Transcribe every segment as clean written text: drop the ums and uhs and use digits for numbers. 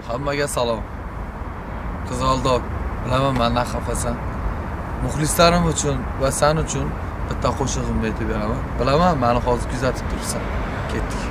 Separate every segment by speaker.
Speaker 1: Hammaga salom. Qizg'aldoq, bilaman mendan xafasan. Muxlislarim uchun va sen uchun bitta qo'shig'imni aytib beraman. Bilaman, meni hozir kuzatib turibsan. Ketdik.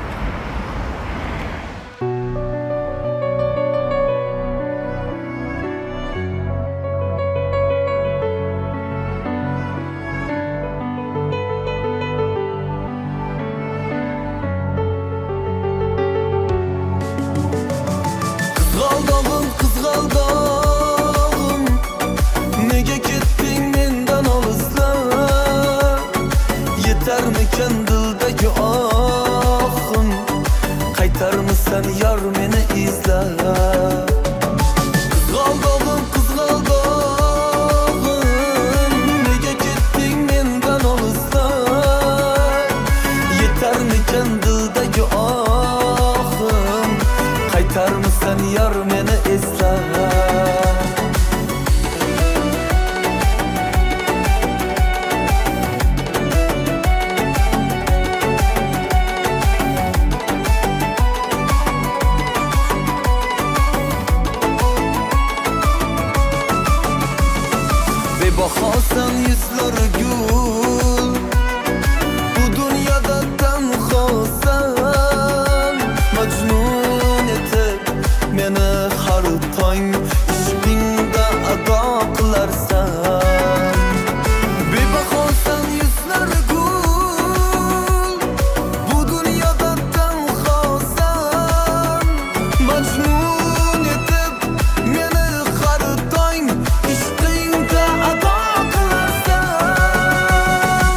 Speaker 2: Qizg'aldog'im, nega ketding mendan olislar? Yetarmikan dildagi ohim, qaytarmisan yor meni izlab? Qizg'aldog'im, nega ketding mendan olislar? Yetarmikan dildagi ohim, qaytarmisan yor meni izlab? Bebahosan yuzlar gul, bu dunyoda tanhosan, majnun etib meni har tong ishqingda ado qilarsan. Bebahosan yuzlar gul, bu dunyoda tanhosan, majnun etib meni har tong ishqingda ado qilarsan.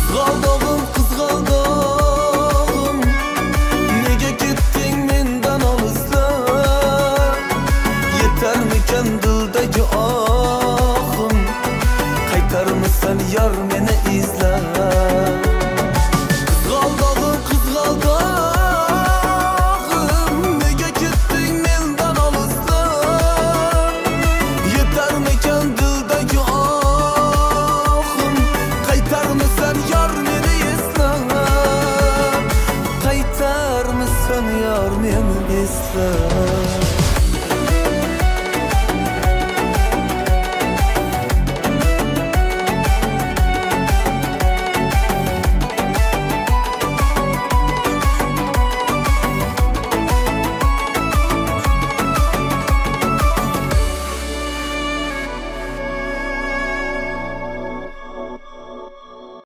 Speaker 2: Qizg'aldog'im, nega ketding mendan olislar? Yetarmikan dildagi ohim, qaytarmisan yor meni izlab? Qizg'aldog'im, nega ketding mendan olislar? Yetarmikan dildagi ohim, qaytarmisan yor meni izlab? Qaytarmisan yor meni izlab?